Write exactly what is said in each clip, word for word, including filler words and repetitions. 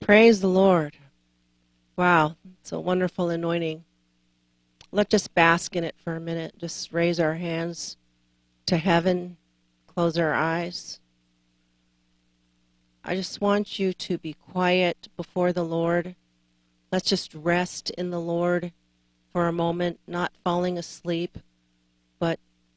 Praise the Lord. Wow, it's a wonderful anointing. Let's just bask in it for a minute. Just raise our hands to heaven, close our eyes. I just want you to be quiet before the Lord. Let's just rest in the Lord for a moment, not falling asleep, but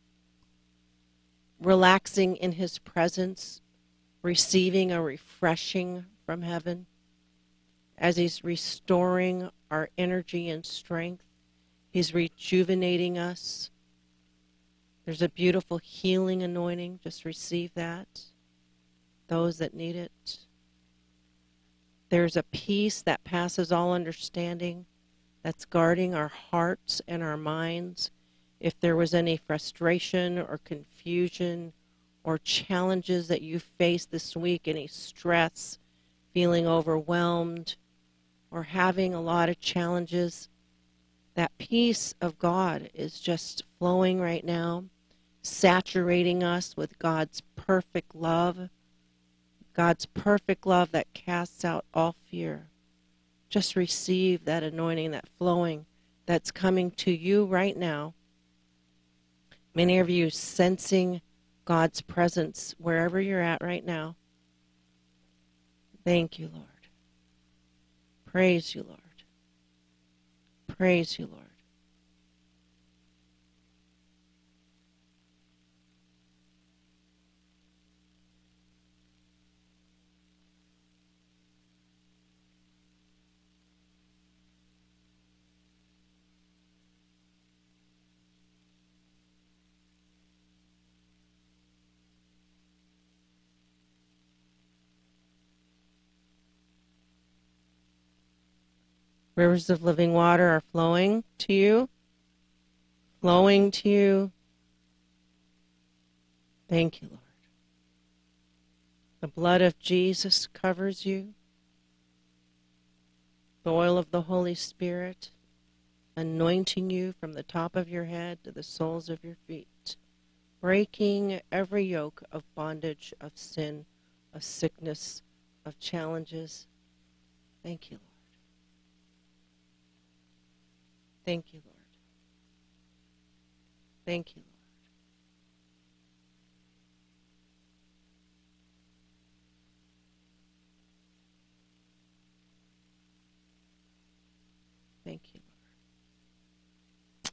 relaxing in His presence, receiving a refreshing from heaven as He's restoring our energy and strength. He's rejuvenating us. There's a beautiful healing anointing. Just receive that. Those that need it. There's a peace that passes all understanding that's guarding our hearts and our minds. If there was any frustration or confusion or challenges that you faced this week, any stress, feeling overwhelmed, or having a lot of challenges, that peace of God is just flowing right now, saturating us with God's perfect love, God's perfect love that casts out all fear. Just receive that anointing, that flowing that's coming to you right now. Many of you sensing God's presence wherever you're at right now. Thank you, Lord. Praise you, Lord. Praise you, Lord. Rivers of living water are flowing to you, flowing to you. Thank you, Lord. The blood of Jesus covers you. The oil of the Holy Spirit anointing you from the top of your head to the soles of your feet, breaking every yoke of bondage, of sin, of sickness, of challenges. Thank you, Lord. Thank you, Lord. Thank you, Lord. Thank you, Lord.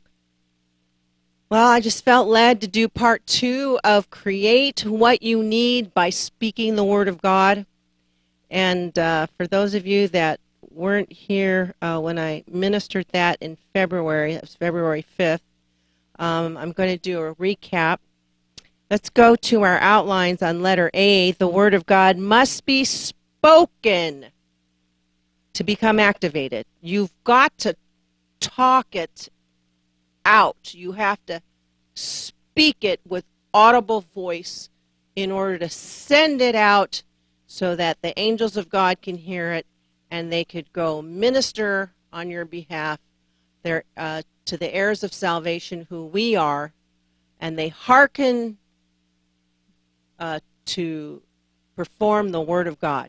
Well, I just felt led to do part two of Create What You Need by Speaking the Word of God. And uh, for those of you that weren't here uh, when I ministered that in February, it was February fifth, um, I'm going to do a recap. Let's go to our outlines on letter A. The Word of God must be spoken to become activated. You've got to talk it out. You have to speak it with audible voice in order to send it out so that the angels of God can hear it and they could go minister on your behalf there, uh, to the heirs of salvation who we are, and they hearken uh, to perform the Word of God.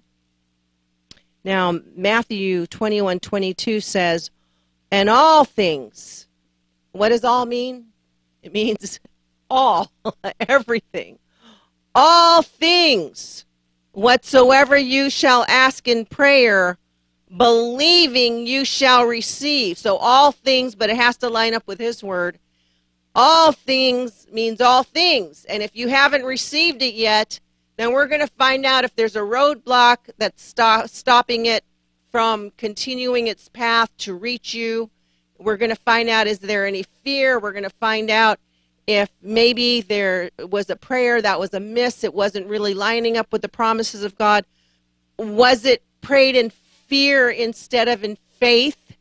Now, Matthew twenty-one twenty-two says, and all things. What does all mean? It means all, everything. All things, whatsoever you shall ask in prayer, believing you shall receive. So all things, but it has to line up with His Word. All things means all things. And if you haven't received it yet, then we're going to find out if there's a roadblock that's stop, stopping it from continuing its path to reach you. We're going to find out, is there any fear? We're going to find out if maybe there was a prayer that was amiss. It wasn't really lining up with the promises of God. Was it prayed in fear instead of in faith?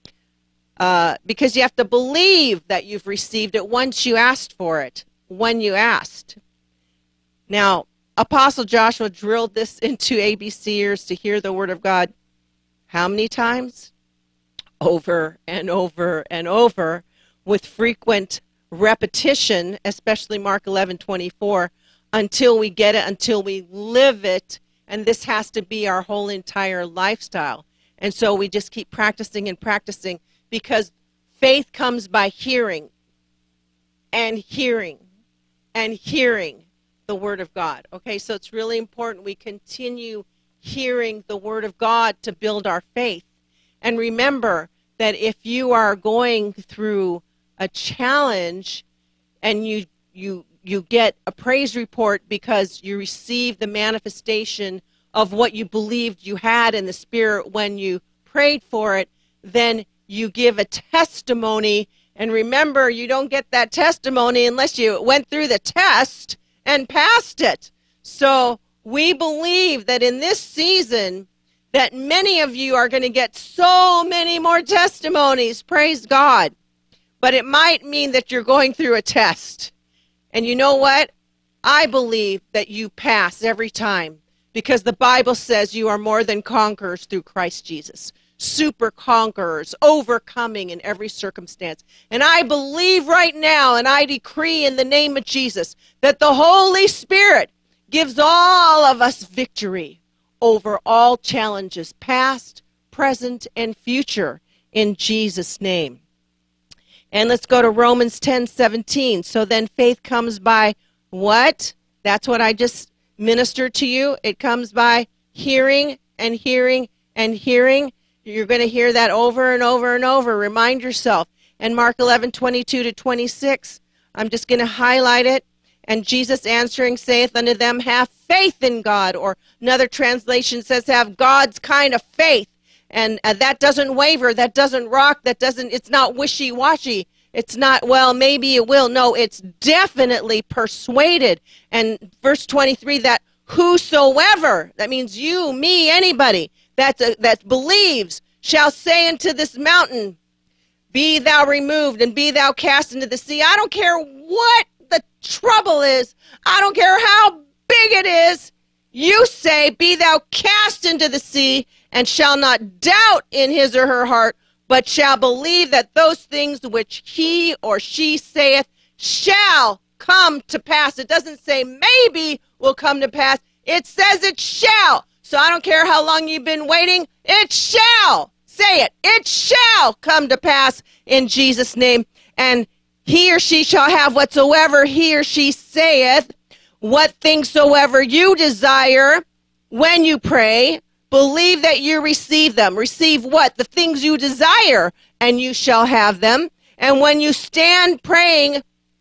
Uh, because you have to believe that you've received it once you asked for it, when you asked. Now, Apostle Joshua drilled this into A B C ears to hear the Word of God how many times? Over and over and over, with frequent repetition, especially Mark eleven twenty-four, until we get it, until we live it, And this has to be our whole entire lifestyle. And so we just keep practicing and practicing, because faith comes by hearing and hearing and hearing the Word of God. Okay, so it's really important we continue hearing the Word of God to build our faith. And remember that if you are going through a challenge and you you you get a praise report because you received the manifestation of what you believed you had in the Spirit when you prayed for it, then you give a testimony. And remember, you don't get that testimony unless you went through the test and passed it. So we believe that in this season that many of you are going to get so many more testimonies. Praise God. But it might mean that you're going through a test. And you know what? I believe that you pass every time, because the Bible says you are more than conquerors through Christ Jesus. Super conquerors, overcoming in every circumstance. And I believe right now, and I decree in the name of Jesus, that the Holy Spirit gives all of us victory over all challenges, past, present, and future, in Jesus' name. And let's go to Romans ten seventeen. So then faith comes by what? That's what I just ministered to you. It comes by hearing and hearing and hearing. You're going to hear that over and over and over. Remind yourself. And Mark eleven twenty-two to twenty-six, I'm just going to highlight it. And Jesus answering saith unto them, have faith in God. Or another translation says, have God's kind of faith. And uh, that doesn't waver, that doesn't rock, that doesn't, it's not wishy-washy. It's not, well, maybe it will. No, it's definitely persuaded. And verse twenty-three, that whosoever, that means you, me, anybody, that, uh, that believes, shall say unto this mountain, be thou removed and be thou cast into the sea. I don't care what the trouble is. I don't care how big it is. You say, be thou cast into the sea, and shall not doubt in his or her heart, but shall believe that those things which he or she saith shall come to pass. It doesn't say maybe will come to pass. It says it shall. So I don't care how long you've been waiting. It shall. Say it. It shall come to pass in Jesus' name. And he or she shall have whatsoever he or she saith, what things soever you desire when you pray. Believe that you receive them. Receive what? The things you desire, and you shall have them. And when you stand praying,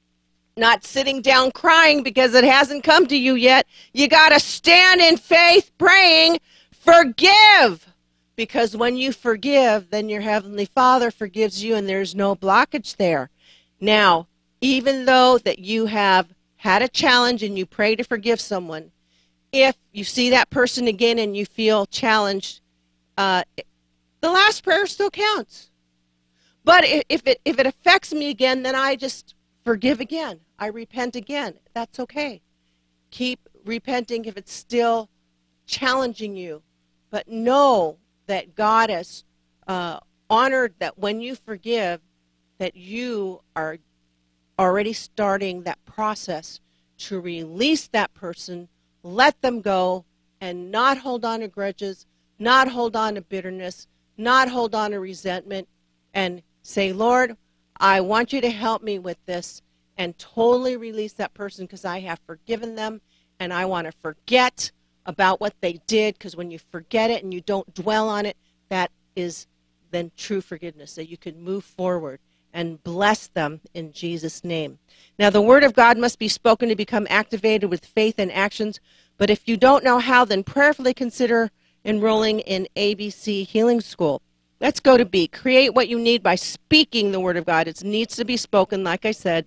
not sitting down crying because it hasn't come to you yet, you got to stand in faith praying, forgive. Because when you forgive, then your Heavenly Father forgives you, and there's no blockage there. Now, even though that you have had a challenge and you pray to forgive someone, if you see that person again and you feel challenged, uh, the last prayer still counts. But if it if it affects me again, then I just forgive again. I repent again. That's okay. Keep repenting if it's still challenging you. But know that God has uh, honored that when you forgive, that you are already starting that process to release that person, let them go, and not hold on to grudges, not hold on to bitterness, not hold on to resentment, and say, Lord, I want you to help me with this, and totally release that person, because I have forgiven them, and I want to forget about what they did, because when you forget it and you don't dwell on it, that is then true forgiveness, that you can move forward and bless them in Jesus' name. Now, the Word of God must be spoken to become activated with faith and actions, but if you don't know how, then prayerfully consider enrolling in A B C Healing School. Let's go to B. Create what you need by speaking the Word of God. It needs to be spoken, like I said.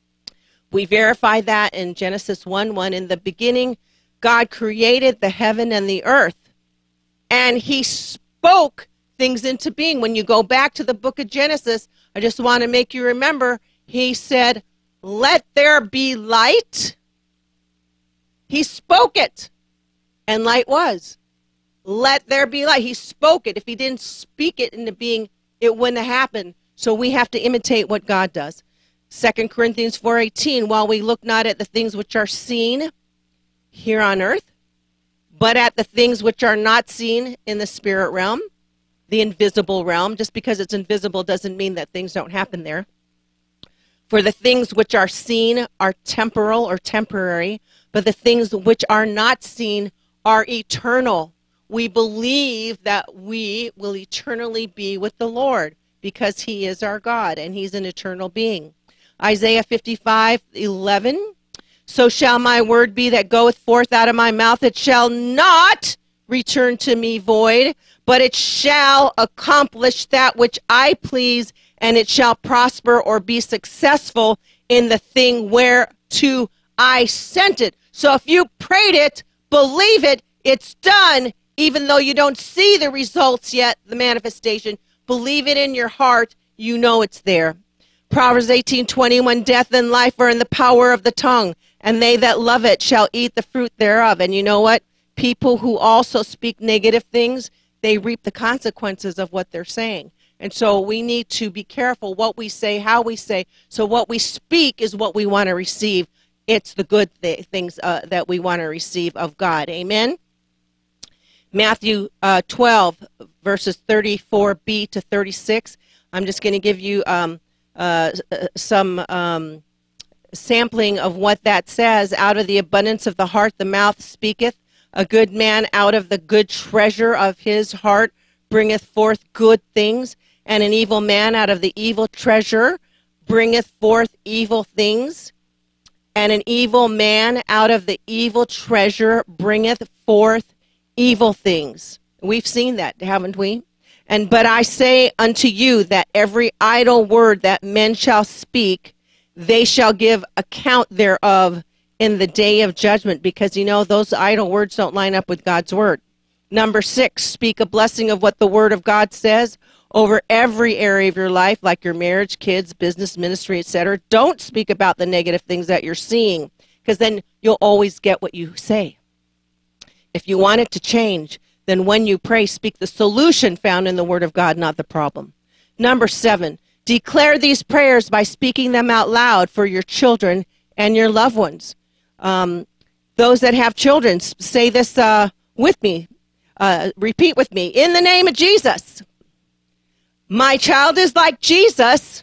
We verify that in Genesis one one. In the beginning, God created the heaven and the earth, and he spoke things into being. When you go back to the book of Genesis, I just want to make you remember, he said, let there be light. He spoke it, and light was. Let there be light. He spoke it. If he didn't speak it into being, it wouldn't have happened. So we have to imitate what God does. Second Corinthians four eighteen, while we look not at the things which are seen here on earth, but at the things which are not seen in the spirit realm, the invisible realm. Just because it's invisible doesn't mean that things don't happen there. For the things which are seen are temporal or temporary, but the things which are not seen are eternal. We believe that we will eternally be with the Lord because he is our God and he's an eternal being. Isaiah fifty-five eleven. So shall my word be that goeth forth out of my mouth. It shall not return to me void, but it shall accomplish that which I please, and it shall prosper or be successful in the thing whereto I sent it. So if you prayed it, believe it, it's done, even though you don't see the results yet, the manifestation. Believe it in your heart, you know it's there. Proverbs eighteen twenty-one, death and life are in the power of the tongue, and they that love it shall eat the fruit thereof. And you know what? People who also speak negative things, they reap the consequences of what they're saying. And so we need to be careful what we say, how we say. So what we speak is what we want to receive. It's the good th- things uh, that we want to receive of God. Amen? Matthew uh, twelve, verses thirty-four b to thirty-six. I'm just going to give you um, uh, some um, sampling of what that says. Out of the abundance of the heart, the mouth speaketh. A good man out of the good treasure of his heart bringeth forth good things, and an evil man out of the evil treasure bringeth forth evil things. And an evil man out of the evil treasure bringeth forth evil things. We've seen that, haven't we? And but I say unto you that every idle word that men shall speak, they shall give account thereof in the day of judgment, because you know those idle words don't line up with God's word. Number six, speak a blessing of what the word of God says over every area of your life, like your marriage, kids, business, ministry, et cetera. Don't speak about the negative things that you're seeing, because then you'll always get what you say. If you want it to change, then when you pray, speak the solution found in the word of God, not the problem. Number seven, declare these prayers by speaking them out loud for your children and your loved ones. Um, those that have children, say this uh, with me. Uh, repeat with me. In the name of Jesus, my child is like Jesus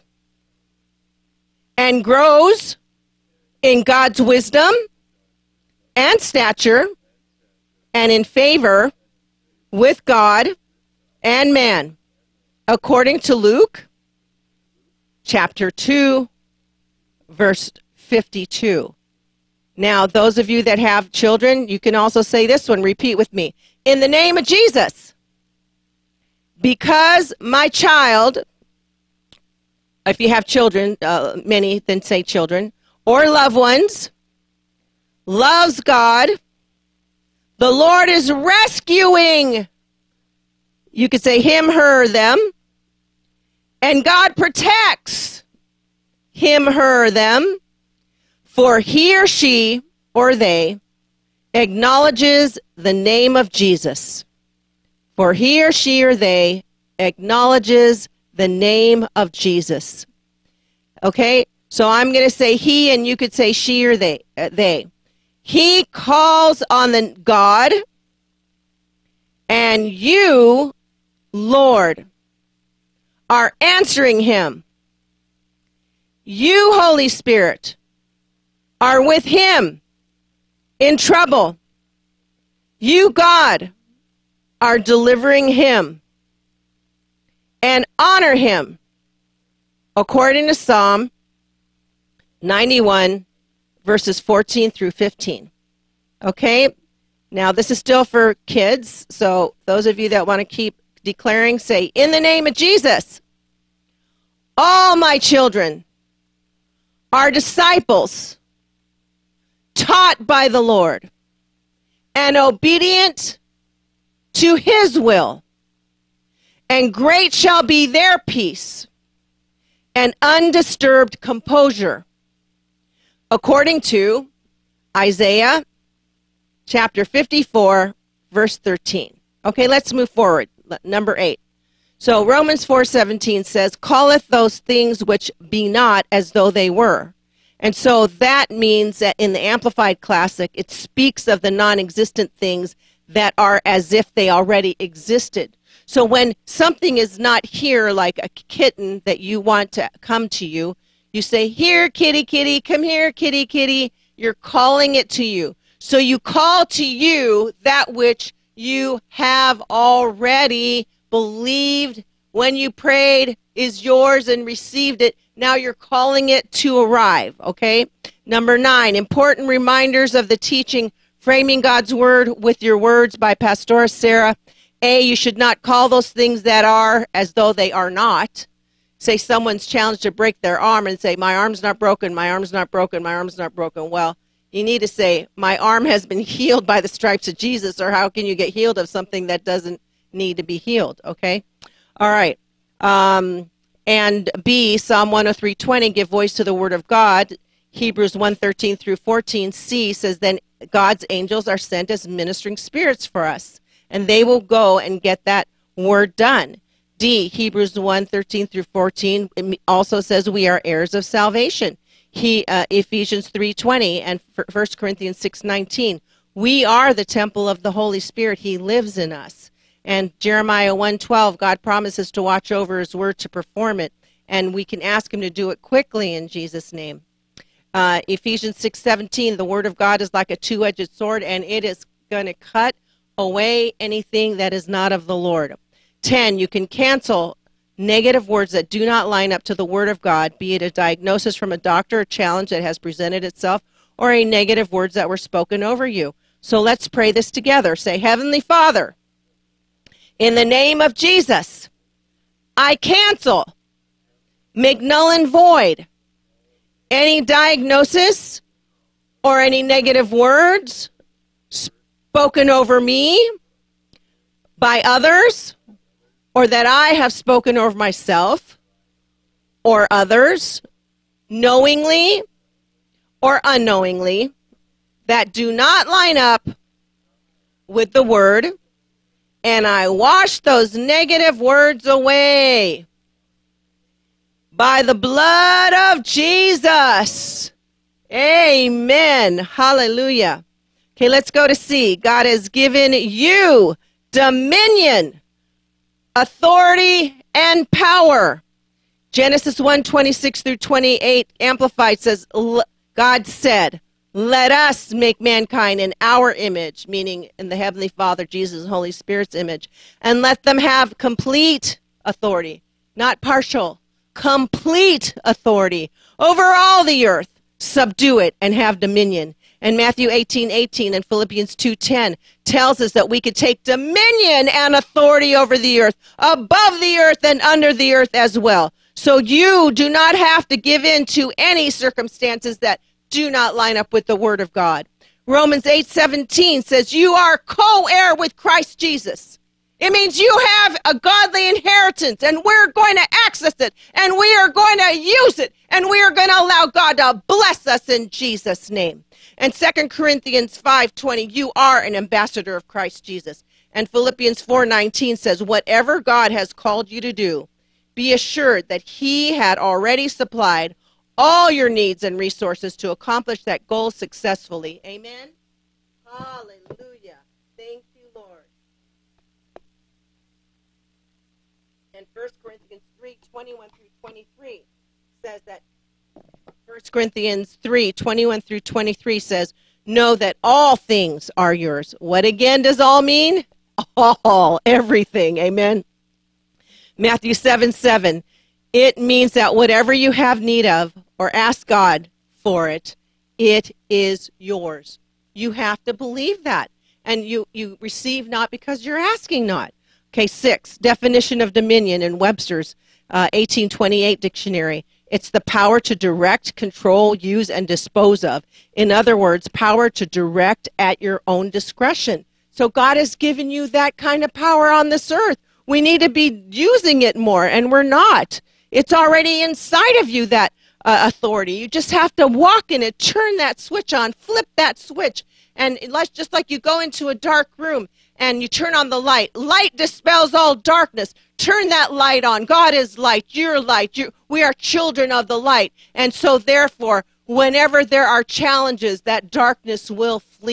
and grows in God's wisdom and stature and in favor with God and man, according to Luke chapter two, verse fifty-two. Now, those of you that have children, you can also say this one. Repeat with me. In the name of Jesus, because my child, if you have children, uh, many, then say children, or loved ones, loves God, the Lord is rescuing, you could say him, her, them, and God protects him, her, them, for he or she or they acknowledges the name of Jesus. For he or she or they acknowledges the name of Jesus. Okay? So I'm going to say he, and you could say she or they. Uh, they. He calls on the God, and you, Lord, are answering him. You, Holy Spirit, are with him in trouble. You, God, are delivering him, and honor him according to Psalm ninety-one, verses fourteen through fifteen. Okay? Now, this is still for kids, so those of you that want to keep declaring, say, in the name of Jesus, all my children are disciples taught by the Lord and obedient to his will, and great shall be their peace and undisturbed composure, according to Isaiah chapter fifty-four, verse thirteen. Okay, let's move forward. Number eight. So Romans four seventeen says, calleth those things which be not as though they were. And so that means that in the Amplified Classic, it speaks of the non-existent things that are as if they already existed. So when something is not here, like a kitten that you want to come to you, you say, here, kitty, kitty, come here, kitty, kitty. You're calling it to you. So you call to you that which you have already believed when you prayed is yours and received it. Now you're calling it to arrive, okay? Number nine, important reminders of the teaching, Framing God's Word with Your Words by Pastora Sarah. A, you should not call those things that are as though they are not. Say someone's challenged to break their arm and say, my arm's not broken, my arm's not broken, my arm's not broken. Well, you need to say, my arm has been healed by the stripes of Jesus, or how can you get healed of something that doesn't need to be healed, okay? All right. Um, and B, Psalm one oh three twenty, give voice to the word of God. Hebrews one thirteen through fourteen. C says, then God's angels are sent as ministering spirits for us, and they will go and get that word done. D, Hebrews one thirteen through fourteen also says we are heirs of salvation. He, uh, Ephesians three twenty and First Corinthians six nineteen. We are the temple of the Holy Spirit. He lives in us. And Jeremiah one twelve, God promises to watch over his word to perform it, and we can ask him to do it quickly in Jesus' name. Uh, Ephesians six seventeen, the word of God is like a two-edged sword, and it is going to cut away anything that is not of the Lord. ten, you can cancel negative words that do not line up to the word of God, be it a diagnosis from a doctor, a challenge that has presented itself, or a negative words that were spoken over you. So let's pray this together. Say, Heavenly Father, in the name of Jesus, I cancel, make null and void any diagnosis or any negative words spoken over me by others, or that I have spoken over myself or others, knowingly or unknowingly, that do not line up with the word, and I wash those negative words away by the blood of Jesus. Amen. Hallelujah. Okay, let's go to C. God has given you dominion, authority, and power. Genesis one twenty-six through twenty-eight Amplified says, God said, let us make mankind in our image, meaning in the Heavenly Father, Jesus, and Holy Spirit's image, and let them have complete authority, not partial, complete authority over all the earth. Subdue it and have dominion. And Matthew eighteen eighteen and Philippians two ten tells us that we could take dominion and authority over the earth, above the earth and under the earth as well. So you do not have to give in to any circumstances that do not line up with the word of God. Romans eight seventeen says you are co-heir with Christ Jesus. It means you have a godly inheritance, and we're going to access it, and we are going to use it, and we are going to allow God to bless us in Jesus' name. And Second Corinthians five twenty, you are an ambassador of Christ Jesus. And Philippians four nineteen says, whatever God has called you to do, be assured that he had already supplied all your needs and resources to accomplish that goal successfully. Amen? Hallelujah. Thank you, Lord. And First Corinthians three twenty-one through twenty-three says that First Corinthians three twenty-one through twenty-three says, know that all things are yours. What again does all mean? All, everything. Amen. Matthew seven seven, it means that whatever you have need of or ask God for it, it is yours. You have to believe that. And you, you receive not because you're asking not. Okay, six, definition of dominion in Webster's uh, eighteen twenty-eight dictionary. It's the power to direct, control, use, and dispose of. In other words, power to direct at your own discretion. So God has given you that kind of power on this earth. We need to be using it more, and we're not. It's already inside of you, that uh, authority. You just have to walk in it, turn that switch on, flip that switch. And let's, just like you go into a dark room and you turn on the light. Light dispels all darkness. Turn that light on. God is light. You're light. You're, we are children of the light. And so therefore, whenever there are challenges, that darkness will flee.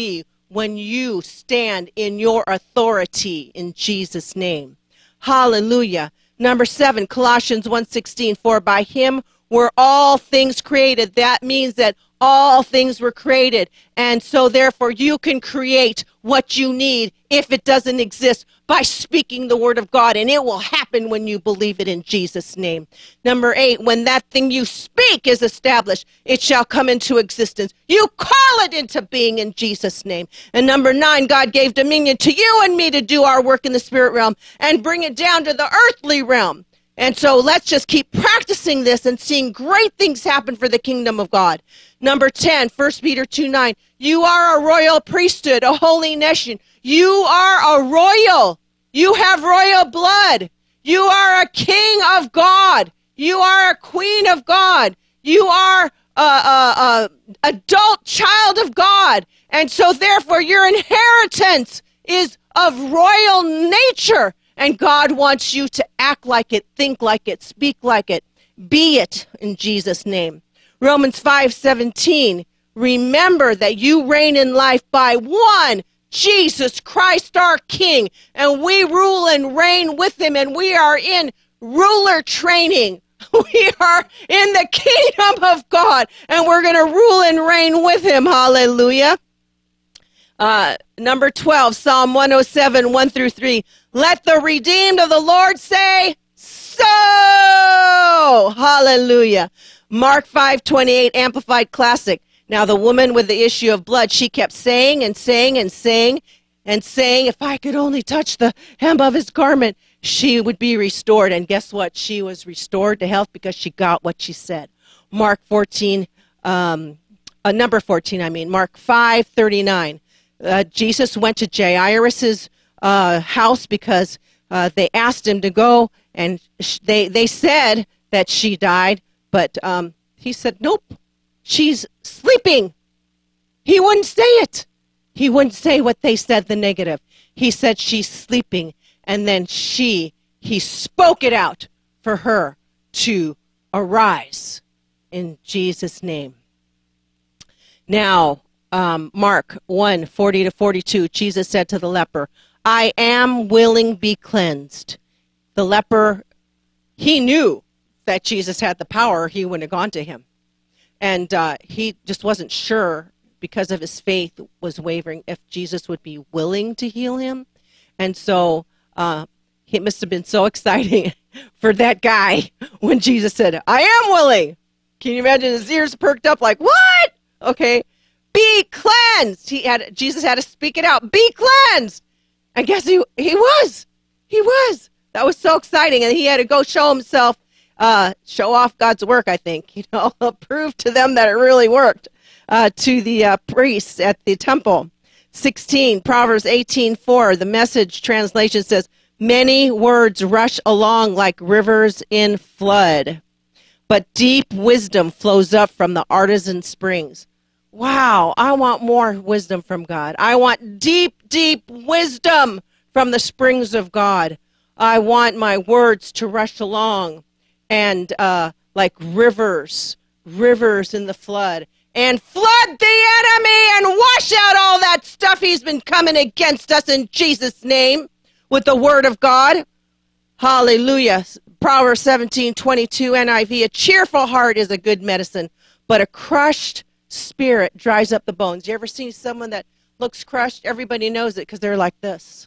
when you stand in your authority in Jesus' name. Hallelujah. Number seven, Colossians one sixteen, for by him were all things created. That means that all things were created. And so therefore you can create what you need if it doesn't exist by speaking the word of God. And it will happen when you believe it in Jesus' name. Number eight, when that thing you speak is established, it shall come into existence. You call it into being in Jesus' name. And number nine, God gave dominion to you and me to do our work in the spirit realm and bring it down to the earthly realm. And so let's just keep practicing this and seeing great things happen for the kingdom of God. Number ten, First Peter two nine, you are a royal priesthood, a holy nation. You are a royal. You have royal blood. You are a king of God. You are a queen of God. You are a, a, a adult child of God. And so therefore your inheritance is of royal nature. And God wants you to act like it, think like it, speak like it, be it in Jesus' name. Romans five seventeen, remember that you reign in life by one, Jesus Christ our King, and we rule and reign with him, and we are in ruler training. We are in the kingdom of God, and we're going to rule and reign with him. Hallelujah. Uh, number twelve, Psalm one oh seven, one through three. Let the redeemed of the Lord say, so. Hallelujah. Mark five twenty-eight, Amplified Classic. Now the woman with the issue of blood, she kept saying and saying and saying and saying, if I could only touch the hem of his garment, she would be restored. And guess what? She was restored to health because she got what she said. Mark fourteen, um, uh, number fourteen, I mean, Mark five thirty-nine. Uh, Jesus went to Jairus's uh, house because uh, they asked him to go, and sh- they, they said that she died, but um, he said, nope, she's sleeping. He wouldn't say it. He wouldn't say what they said, the negative. He said she's sleeping, and then she, he spoke it out for her to arise in Jesus' name. Now, um, Mark one forty to forty-two, Jesus said to the leper, I am willing, be cleansed. The leper, he knew that Jesus had the power, he wouldn't have gone to him. And uh, he just wasn't sure, because of his faith was wavering, if Jesus would be willing to heal him. And so uh, it must have been so exciting for that guy when Jesus said, I am willing. Can you imagine his ears perked up like, what? Okay, be cleansed. He had Jesus had to speak it out. Be cleansed. I guess he he was. He was. That was so exciting. And he had to go show himself, uh, show off God's work, I think, you know, prove to them that it really worked, uh, to the uh, priests at the temple. sixteen, Proverbs eighteen four, the Message translation says, many words rush along like rivers in flood, but deep wisdom flows up from the artesian springs. Wow, I want more wisdom from God. I want deep, deep wisdom from the springs of God. I want my words to rush along and uh, like rivers, rivers in the flood, and flood the enemy and wash out all that stuff he's been coming against us in Jesus' name with the word of God. Hallelujah. Proverbs seventeen twenty-two N I V, a cheerful heart is a good medicine, but a crushed spirit dries up the bones. You ever seen someone that looks crushed? Everybody knows it because they're like this.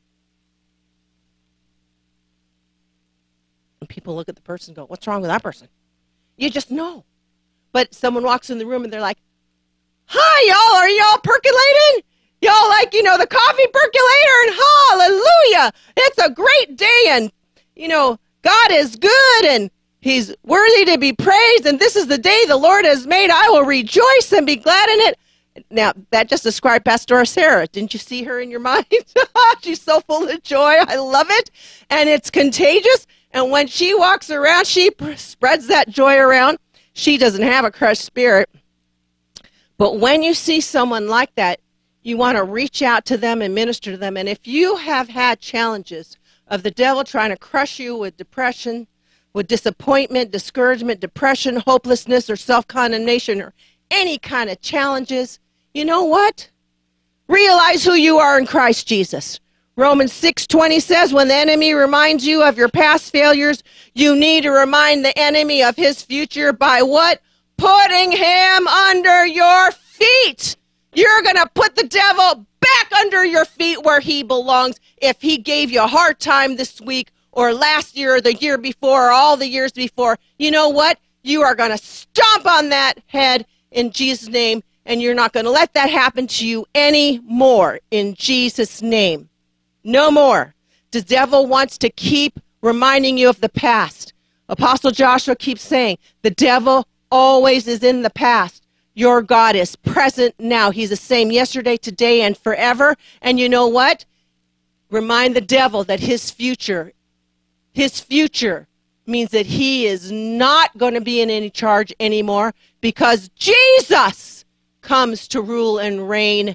And people look at the person and go, what's wrong with that person? You just know. But someone walks in the room and they're like, hi, y'all, are y'all percolating? Y'all like, you know, the coffee percolator, and hallelujah, it's a great day, and, you know, God is good, and he's worthy to be praised, and this is the day the Lord has made. I will rejoice and be glad in it. Now, that just described Pastor Sarah. Didn't you see her in your mind? She's so full of joy. I love it, and it's contagious, and when she walks around, she spreads that joy around. She doesn't have a crushed spirit. But when you see someone like that, you want to reach out to them and minister to them. And if you have had challenges of the devil trying to crush you with depression, with disappointment, discouragement, depression, hopelessness, or self-condemnation, or any kind of challenges, you know what? Realize who you are in Christ Jesus. Romans six twenty says, when the enemy reminds you of your past failures, you need to remind the enemy of his future by what? Putting him under your feet. You're going to put the devil back under your feet where he belongs. If he gave you a hard time this week or last year or the year before or all the years before, you know what? You are going to stomp on that head in Jesus' name, and you're not going to let that happen to you anymore in Jesus' name. No more. The devil wants to keep reminding you of the past. Apostle Joshua keeps saying, the devil always is in the past. Your God is present now. He's the same yesterday, today, and forever. And you know what? Remind the devil that his future, his future means that he is not going to be in any charge anymore because Jesus comes to rule and reign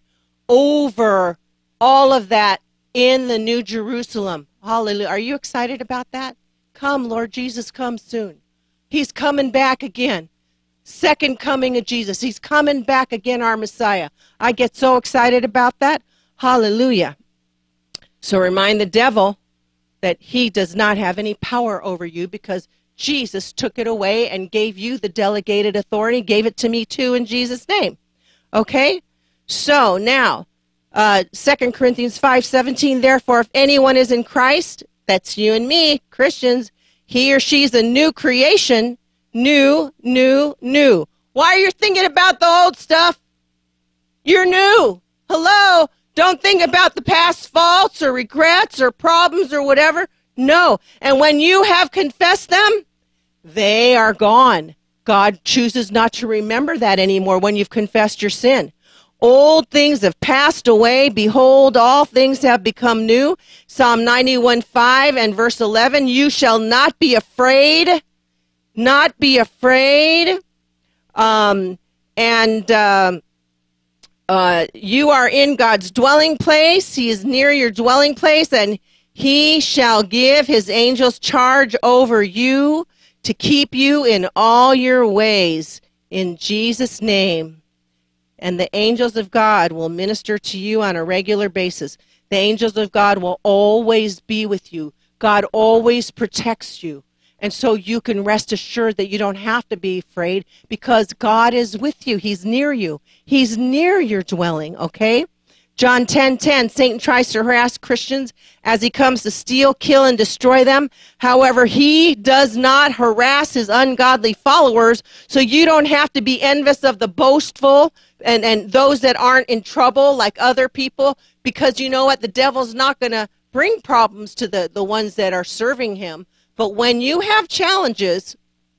over all of that in the New Jerusalem. Hallelujah. Are you excited about that? Come, Lord Jesus, come soon. He's coming back again. Second coming of Jesus. He's coming back again, our Messiah. I get so excited about that. Hallelujah. So remind the devil that he does not have any power over you because Jesus took it away and gave you the delegated authority, gave it to me too in Jesus' name. Okay? So now, uh, Second Corinthians five seventeen, therefore, if anyone is in Christ, that's you and me, Christians, he or she's a new creation. New, new, new. Why are you thinking about the old stuff? You're new. Hello. Don't think about the past faults or regrets or problems or whatever. No. And when you have confessed them, they are gone. God chooses not to remember that anymore when you've confessed your sin. Old things have passed away. Behold, all things have become new. Psalm ninety-one five and verse eleven, you shall not be afraid. Not be afraid. Um, and um, uh, you are in God's dwelling place. He is near your dwelling place, and he shall give his angels charge over you to keep you in all your ways in Jesus' name. And the angels of God will minister to you on a regular basis. The angels of God will always be with you. God always protects you. And so you can rest assured that you don't have to be afraid because God is with you. He's near you. He's near your dwelling, okay? John ten ten, Satan tries to harass Christians as he comes to steal, kill, and destroy them. However, he does not harass his ungodly followers, so you don't have to be envious of the boastful and, and those that aren't in trouble like other people, because you know what? The devil's not going to bring problems to the, the ones that are serving him. But when you have challenges,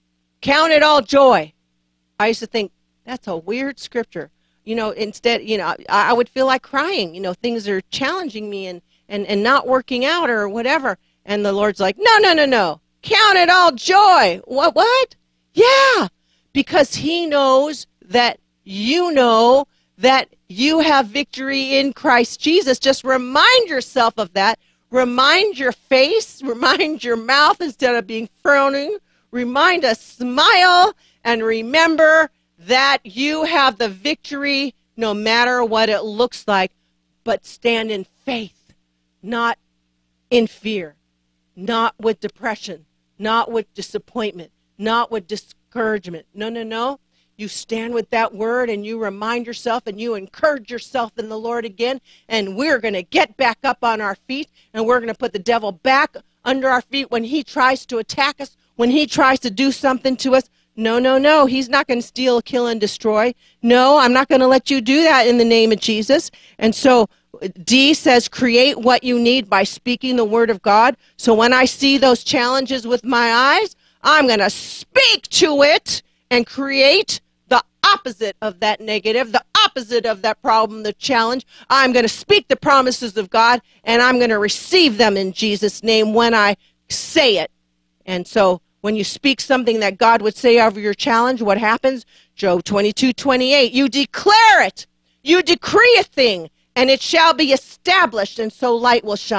count it all joy. I used to think, that's a weird scripture. You know, instead, you know, I, I would feel like crying. You know, things are challenging me and, and, and not working out or whatever. And the Lord's like, no, no, no, no. Count it all joy. What, what? Yeah, because he knows that you know that you have victory in Christ Jesus. Just remind yourself of that. Remind your face, remind your mouth instead of being frowning. Remind a smile and remember that you have the victory no matter what it looks like, but stand in faith, not in fear, not with depression, not with disappointment, not with discouragement. No, no, no. You stand with that word and you remind yourself and you encourage yourself in the Lord again. And we're going to get back up on our feet and we're going to put the devil back under our feet when he tries to attack us, when he tries to do something to us. No, no, no. He's not going to steal, kill, and destroy. No, I'm not going to let you do that in the name of Jesus. And so D says, create what you need by speaking the word of God. So when I see those challenges with my eyes, I'm going to speak to it and create the opposite of that negative, the opposite of that problem, the challenge. I'm going to speak the promises of God, and I'm going to receive them in Jesus' name when I say it. And so when you speak something that God would say over your challenge, what happens? Job twenty-two twenty-eight, you declare it. You decree a thing, and it shall be established, and so light will shine.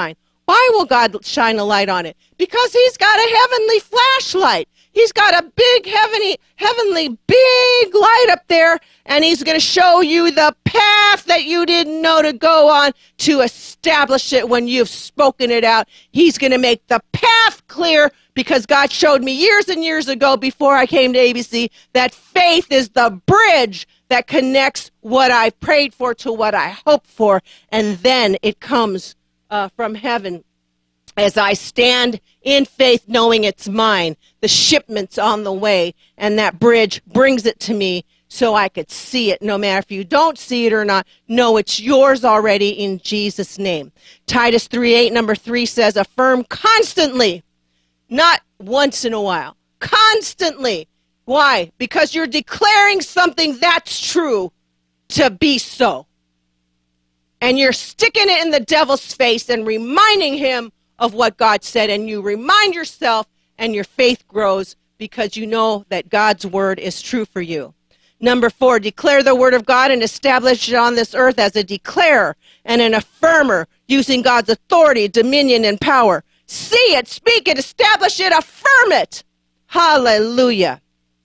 Why will God shine a light on it? Because he's got a heavenly flashlight. He's got a big heavenly, heavenly big light up there, and he's going to show you the path that you didn't know to go on to establish it when you've spoken it out. He's going to make the path clear, because God showed me years and years ago before I came to A B C that faith is the bridge that connects what I prayed for to what I hoped for, and then it comes uh, from heaven. As I stand in faith knowing it's mine, the shipment's on the way, and that bridge brings it to me so I could see it. No matter if you don't see it or not, know it's yours already in Jesus' name. Titus three eight, number three says, affirm constantly, not once in a while, constantly. Why? Because you're declaring something that's true to be so. And you're sticking it in the devil's face and reminding him of what God said, and you remind yourself, and your faith grows because you know that God's word is true for you. Number four, declare the word of God and establish it on this earth as a declarer and an affirmer, using God's authority, dominion, and power. See it, speak it, establish it, affirm it. Hallelujah.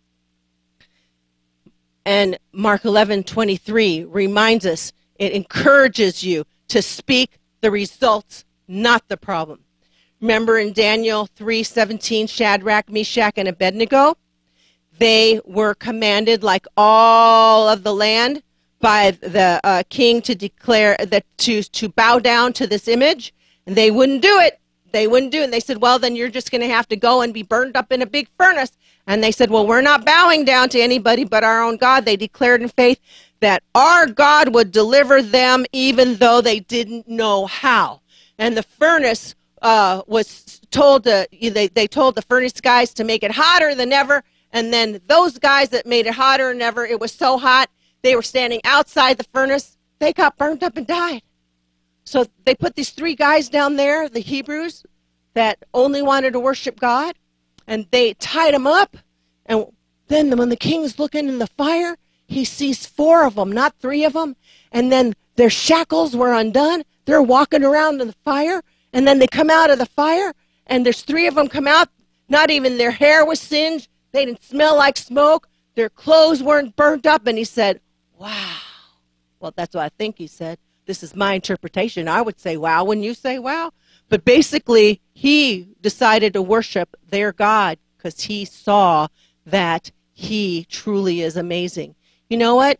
And Mark eleven twenty-three reminds us, it encourages you to speak the results, not the problem. Remember in Daniel three seventeen, Shadrach, Meshach, and Abednego, they were commanded, like all of the land, by the uh, king to declare that to to bow down to this image, and they wouldn't do it. They wouldn't do it. And they said, well, then you're just going to have to go and be burned up in a big furnace. And they said, well, we're not bowing down to anybody but our own God. They declared in faith that our God would deliver them even though they didn't know how. And the furnace uh, was told to, they, they told the furnace guys to make it hotter than ever. And then those guys that made it hotter than ever, it was so hot, they were standing outside the furnace. They got burned up and died. So they put these three guys down there, the Hebrews, that only wanted to worship God. And they tied them up. And then when the king's looking in the fire, he sees four of them, not three of them. And then their shackles were undone. They're walking around in the fire. And then they come out of the fire, and there's three of them come out. Not even their hair was singed. They didn't smell like smoke. Their clothes weren't burnt up. And he said, wow. Well, that's what I think he said. This is my interpretation. I would say, wow, when you say wow. But basically, he decided to worship their God because he saw that he truly is amazing. You know what?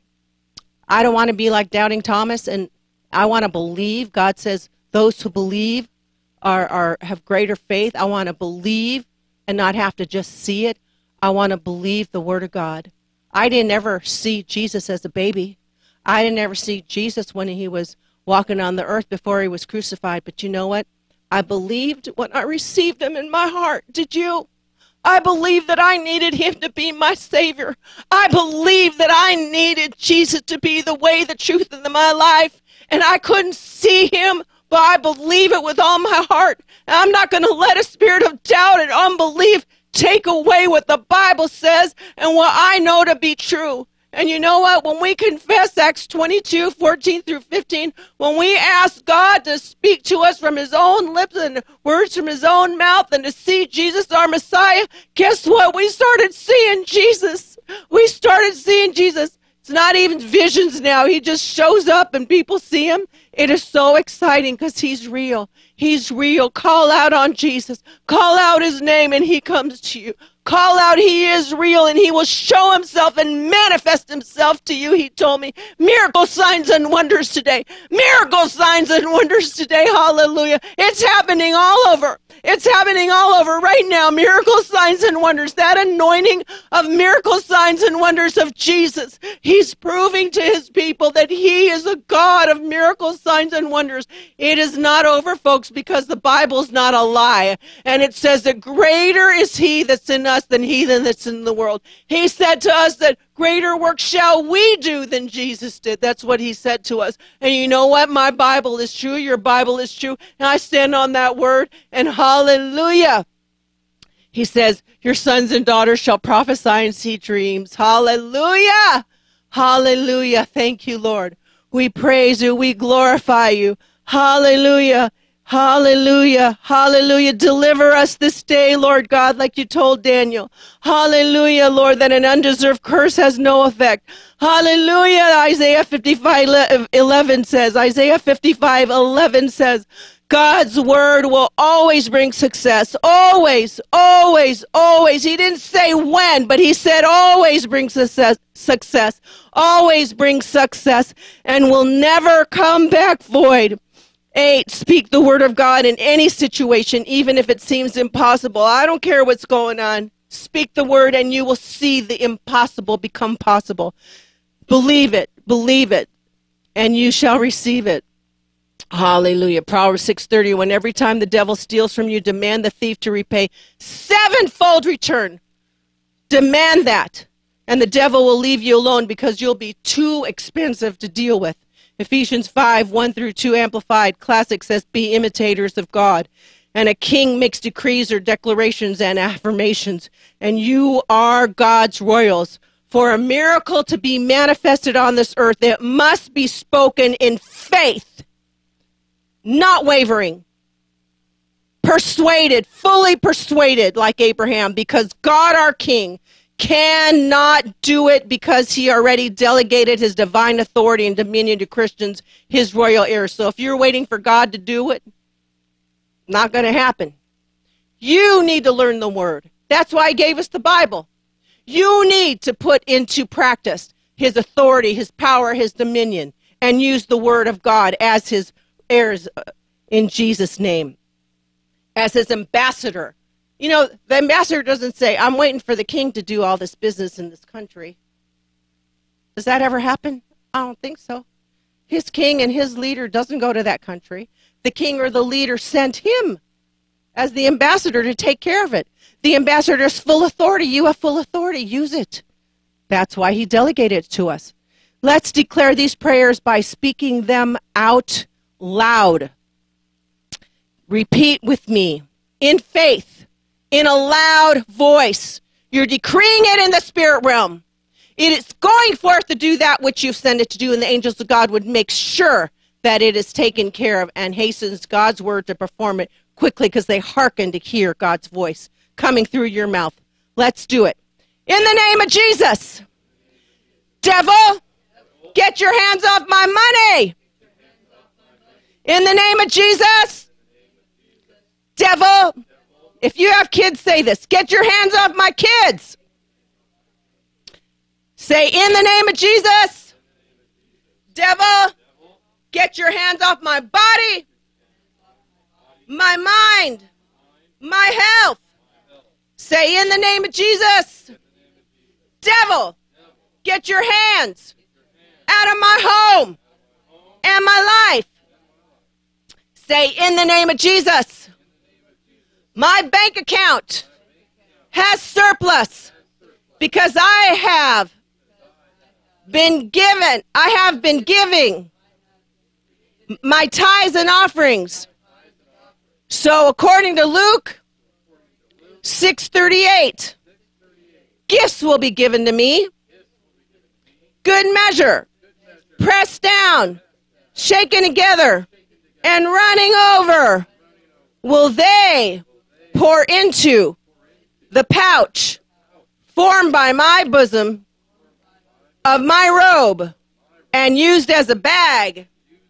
I don't want to be like Doubting Thomas, and I want to believe. God says those who believe are, are have greater faith. I want to believe and not have to just see it. I want to believe the word of God. I didn't ever see Jesus as a baby. I didn't ever see Jesus when he was walking on the earth before he was crucified. But you know what? I believed when I received him in my heart. Did you? I believed that I needed him to be my Savior. I believed that I needed Jesus to be the way, the truth, and the, my life. And I couldn't see him, but I believe it with all my heart. And I'm not going to let a spirit of doubt and unbelief take away what the Bible says and what I know to be true. And you know what? When we confess Acts twenty-two, fourteen through fifteen, when we ask God to speak to us from his own lips and words from his own mouth and to see Jesus our Messiah, guess what? We started seeing Jesus. We started seeing Jesus. It's not even visions now. He just shows up and people see him. It is so exciting because he's real. He's real. Call out on Jesus. Call out his name and he comes to you. Call out he is real and he will show himself and manifest himself to you, he told me. Miracle signs and wonders today. Miracle signs and wonders today. Hallelujah. It's happening all over. It's happening all over right now. Miracle signs and wonders. That anointing of miracle signs and wonders of Jesus. He's proving to his people that he is a God of miracle signs and wonders. It is not over, folks, because the Bible's not a lie. And it says that greater is he that's in us than he that's in the world. He said to us that greater work shall we do than Jesus did. That's what he said to us. And you know what? My Bible is true. Your Bible is true. And I stand on that word. And hallelujah. He says, your sons and daughters shall prophesy and see dreams. Hallelujah. Hallelujah. Thank you, Lord. We praise you. We glorify you. Hallelujah. Hallelujah. Hallelujah. Deliver us this day, Lord God, like you told Daniel. Hallelujah, Lord, that an undeserved curse has no effect. Hallelujah. Isaiah fifty-five eleven says, Isaiah fifty-five eleven says, God's word will always bring success. Always, always, always. He didn't say when, but he said always bring success, success. Always bring success and will never come back void. Eight, speak the word of God in any situation, even if it seems impossible. I don't care what's going on. Speak the word and you will see the impossible become possible. Believe it, believe it, and you shall receive it. Hallelujah. Proverbs six thirty, when every time the devil steals from you, demand the thief to repay sevenfold return. Demand that, and the devil will leave you alone because you'll be too expensive to deal with. Ephesians five, one through two Amplified Classic says, be imitators of God. And a king makes decrees or declarations and affirmations. And you are God's royals. For a miracle to be manifested on this earth, it must be spoken in faith, not wavering. Persuaded, fully persuaded like Abraham, because God our King cannot do it because he already delegated his divine authority and dominion to Christians, his royal heirs. So if you're waiting for God to do it, not going to happen. You need to learn the word. That's why he gave us the Bible. You need to put into practice his authority, his power, his dominion, and use the word of God as his heirs in Jesus' name, as his ambassador. You know, the ambassador doesn't say, I'm waiting for the king to do all this business in this country. Does that ever happen? I don't think so. His king and his leader doesn't go to that country. The king or the leader sent him as the ambassador to take care of it. The ambassador has full authority. You have full authority. Use it. That's why he delegated it to us. Let's declare these prayers by speaking them out loud. Repeat with me in faith, in a loud voice. You're decreeing it in the spirit realm. It is going forth to do that which you've sent it to do, and the angels of God would make sure that it is taken care of and hastens God's word to perform it quickly because they hearken to hear God's voice coming through your mouth. Let's do it. In the name of Jesus. Devil, get your hands off my money. In the name of Jesus. Devil, if you have kids, say this. Get your hands off my kids. Say, in the name of Jesus. Devil, get your hands off my body, my mind, my health. Say, in the name of Jesus. Devil, get your hands out of my home and my life. Say, in the name of Jesus. My bank account has surplus because I have been given, I have been giving my tithes and offerings. So according to Luke six thirty-eight, gifts will be given to me. Good measure, pressed down, shaken together, and running over, will they pour into the pouch formed by my bosom of my robe and used as a bag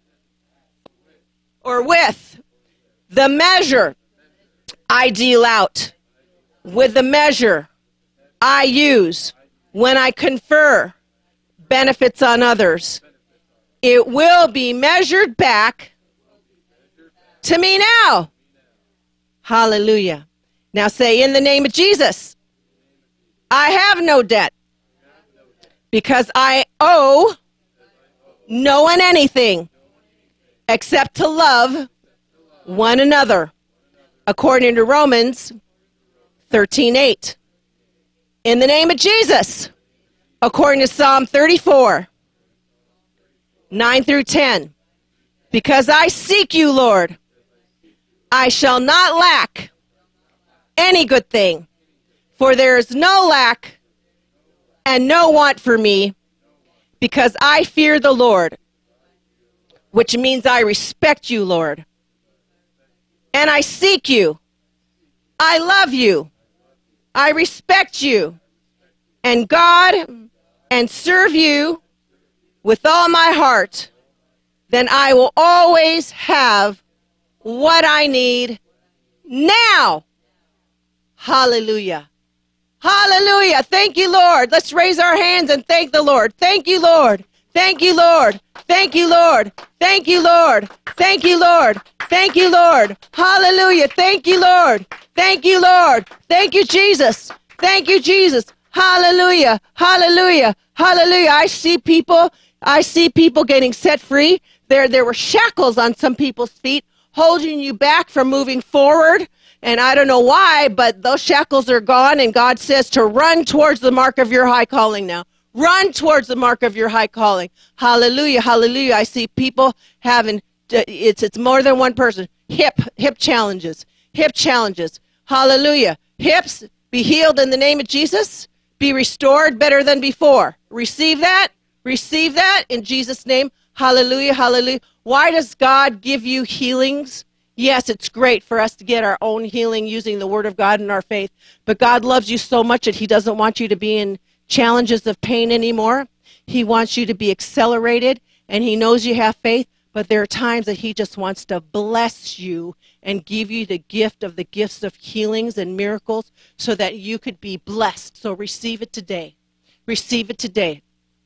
or with the measure I deal out, with the measure I use when I confer benefits on others. It will be measured back to me now. Hallelujah. Now say, in the name of Jesus, I have no debt because I owe no one anything except to love one another, according to Romans thirteen eight. In the name of Jesus, according to Psalm thirty-four, nine through ten. Because I seek you, Lord, I shall not lack any good thing, for there is no lack and no want for me, because I fear the Lord, which means I respect you, Lord. and I seek you. I love you. I respect you. And God, and serve you with all my heart. Then I will always have what I need now. Hallelujah. Hallelujah. Thank you, Lord. Let's raise our hands and thank the Lord. Thank you, Lord. Thank you, Lord. Thank you, Lord. Thank you, Lord. Thank you, Lord. Thank you, Lord. Hallelujah. Thank you, Lord. Thank you, Lord. Thank you, Jesus. Thank you, Jesus. Hallelujah. Hallelujah. Hallelujah. I see people. I see people getting set free. There, there were shackles on some people's feet holding you back from moving forward. And I don't know why, but those shackles are gone. And God says to run towards the mark of your high calling now. Run towards the mark of your high calling. Hallelujah. Hallelujah. I see people having, it's, it's more than one person. Hip, hip challenges. Hip challenges. Hallelujah. Hips, be healed in the name of Jesus. Be restored better than before. Receive that. Receive that in Jesus' name. Hallelujah. Hallelujah. Why does God give you healings? Yes, it's great for us to get our own healing using the Word of God in our faith. But God loves you so much that He doesn't want you to be in challenges of pain anymore. He wants you to be accelerated, and He knows you have faith. But there are times that He just wants to bless you and give you the gift of the gifts of healings and miracles so that you could be blessed. So receive it today. Receive it today.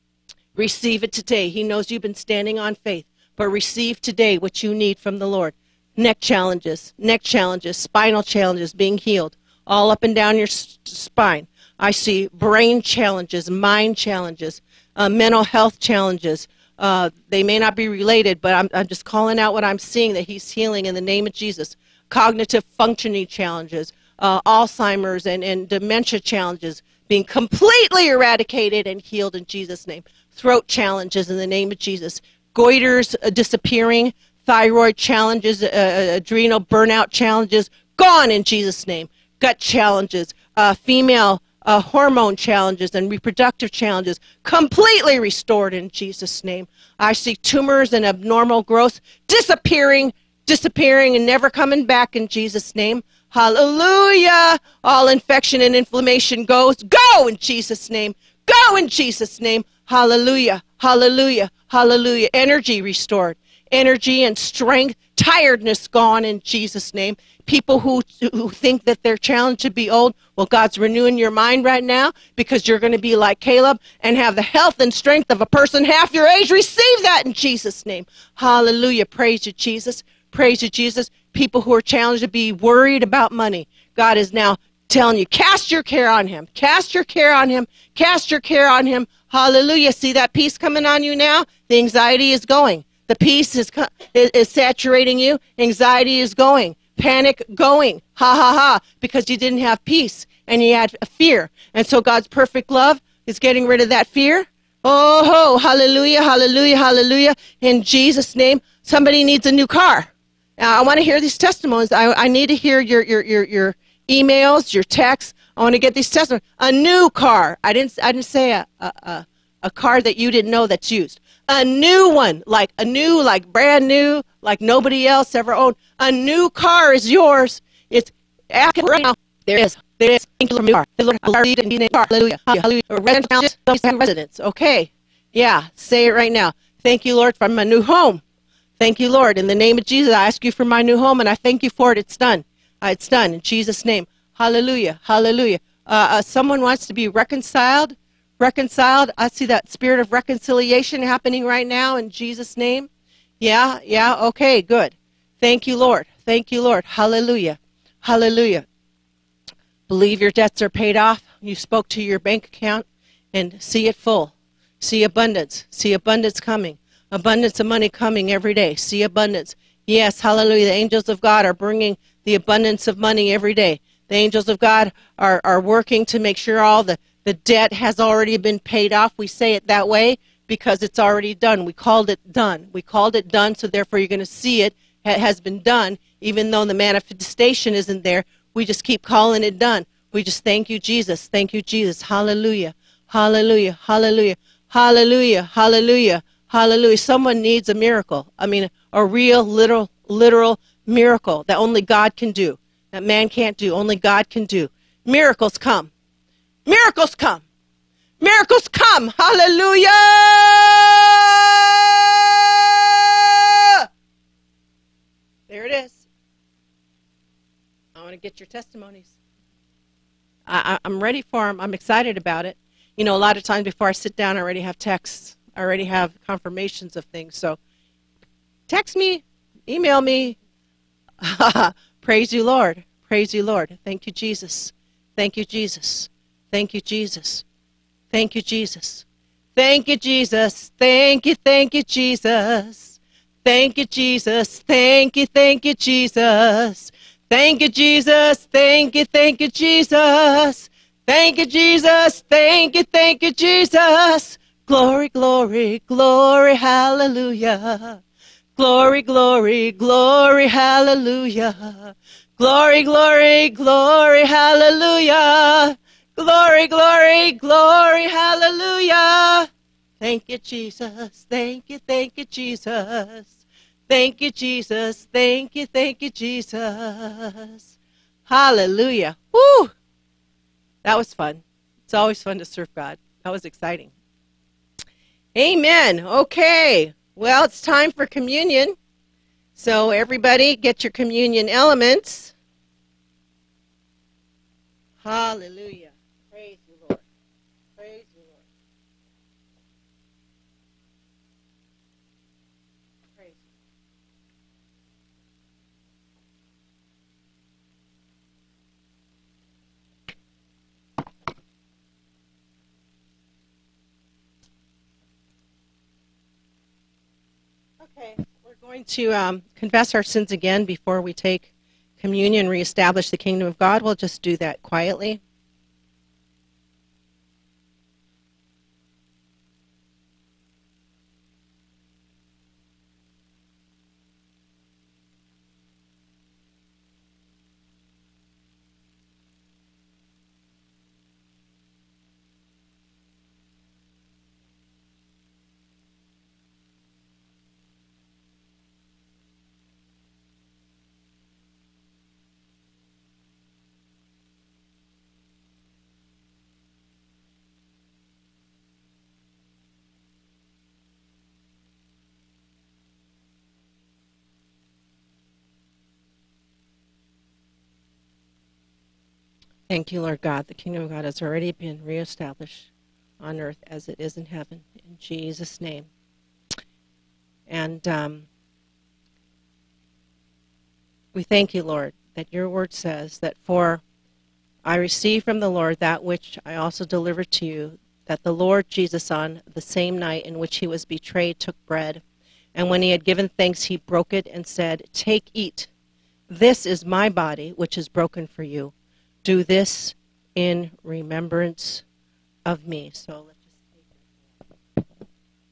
Receive it today. He knows you've been standing on faith, but receive today what you need from the Lord. Neck challenges, neck challenges, spinal challenges being healed all up and down your s- spine. I see brain challenges, mind challenges, uh, mental health challenges. Uh, they may not be related, but I'm, I'm just calling out what I'm seeing that He's healing in the name of Jesus. Cognitive functioning challenges, uh, Alzheimer's and, and dementia challenges being completely eradicated and healed in Jesus' name. Throat challenges in the name of Jesus. Goiters uh, disappearing. Thyroid challenges, uh, adrenal burnout challenges, gone in Jesus' name. Gut challenges, uh, female uh, hormone challenges and reproductive challenges, completely restored in Jesus' name. I see tumors and abnormal growth disappearing, disappearing and never coming back in Jesus' name. Hallelujah. All infection and inflammation goes. Go in Jesus' name. Go in Jesus' name. Hallelujah. Hallelujah. Hallelujah. Energy restored. Energy and strength, tiredness gone in Jesus' name. People who who think that they're challenged to be old, well, God's renewing your mind right now because you're going to be like Caleb and have the health and strength of a person half your age. Receive that in Jesus' name. Hallelujah. Praise you, Jesus. Praise you, Jesus. People who are challenged to be worried about money, God is now telling you, cast your care on Him. Cast your care on Him. Cast your care on Him. Hallelujah. See that peace coming on you now? The anxiety is going. The peace is, is is saturating you. Anxiety is going. Panic going. Ha, ha, ha. Because you didn't have peace and you had fear. And so God's perfect love is getting rid of that fear. Oh, ho, hallelujah, hallelujah, hallelujah. In Jesus' name, somebody needs a new car. Now, I want to hear these testimonies. I, I need to hear your, your, your, your emails, your texts. I want to get these testimonies. A new car. I didn't, I didn't say a, a, a, a car that you didn't know that's used. A new one, like a new, like brand new, like nobody else ever owned. A new car is yours. It's right now. There is. There is. Thank you from car. Hallelujah. Hallelujah. Residence. Okay. Yeah. Say it right now. Thank you, Lord, for my new home. Thank you, Lord. In the name of Jesus, I ask you for my new home, and I thank you for it. It's done. Uh, it's done in Jesus' name. Hallelujah. Hallelujah. Uh, uh, someone wants to be reconciled. Reconciled. I see that spirit of reconciliation happening right now in Jesus' name. Yeah, yeah, okay, good. Thank you, Lord. Thank you, Lord. Hallelujah. Hallelujah. Believe your debts are paid off. You spoke to your bank account and see it full. See abundance. See abundance coming. Abundance of money coming every day. See abundance. Yes, hallelujah. The angels of God are bringing the abundance of money every day. The angels of God are, are working to make sure all the The debt has already been paid off. We say it that way because it's already done. We called it done. We called it done, so therefore you're going to see it. It has been done. Even though the manifestation isn't there, we just keep calling it done. We just thank you, Jesus. Thank you, Jesus. Hallelujah. Hallelujah. Hallelujah. Hallelujah. Hallelujah. Hallelujah. Someone needs a miracle. I mean, a real, literal, literal miracle that only God can do, that man can't do, only God can do. Miracles come. Miracles come. Miracles come. Hallelujah! There it is. I want to get your testimonies. I, I, I'm ready for them. I'm excited about it. You know, a lot of times before I sit down, I already have texts. I already have confirmations of things. So text me, email me. Praise you, Lord. Praise you, Lord. Thank you, Jesus. Thank you, Jesus. Thank you, Jesus. Thank you, Jesus. Thank you, Jesus. Thank you, thank you, Jesus. Thank you, Jesus. Thank you, thank you, Jesus. Thank you, Jesus. Thank you, thank you, Jesus. Thank you, Jesus. Thank you, thank you, Jesus. Glory, glory, glory, hallelujah. Glory, glory, glory, hallelujah. Glory, glory, glory, hallelujah. Glory, glory, glory, hallelujah. Thank you, Jesus. Thank you, thank you, Jesus. Thank you, Jesus. Thank you, thank you, Jesus. Hallelujah. Woo! That was fun. It's always fun to serve God. That was exciting. Amen. Okay. Well, it's time for communion. So everybody get your communion elements. Hallelujah. Praise you, Lord. Praise you, Lord. Praise you. Okay, we're going to um, confess our sins again before we take communion, reestablish the kingdom of God. We'll just do that quietly. Thank you, Lord God. The kingdom of God has already been reestablished on earth as it is in heaven. In Jesus' name. And um, we thank you, Lord, that your word says that for I received from the Lord that which I also delivered to you, that the Lord Jesus on the same night in which he was betrayed took bread. And when he had given thanks, he broke it and said, "Take, eat. This is my body, which is broken for you. Do this in remembrance of me." So let's just take it.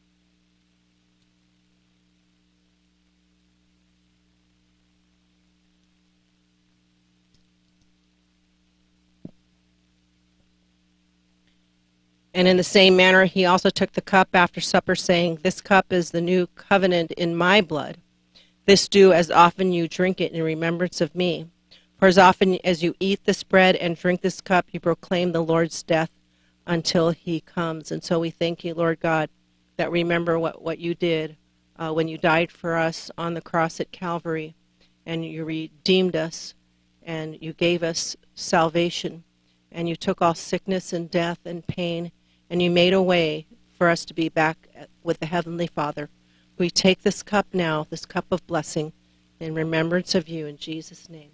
And in the same manner, he also took the cup after supper, saying, "This cup is the new covenant in my blood. This do as often you drink it in remembrance of me. For as often as you eat this bread and drink this cup, you proclaim the Lord's death until he comes." And so we thank you, Lord God, that remember what, what you did uh, when you died for us on the cross at Calvary, and you redeemed us, and you gave us salvation, and you took all sickness and death and pain, and you made a way for us to be back with the Heavenly Father. We take this cup now, this cup of blessing, in remembrance of you, in Jesus' name.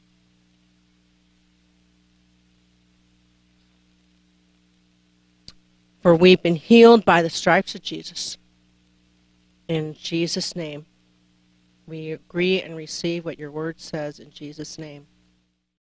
For we've been healed by the stripes of Jesus. In Jesus' name, we agree and receive what your word says in Jesus' name.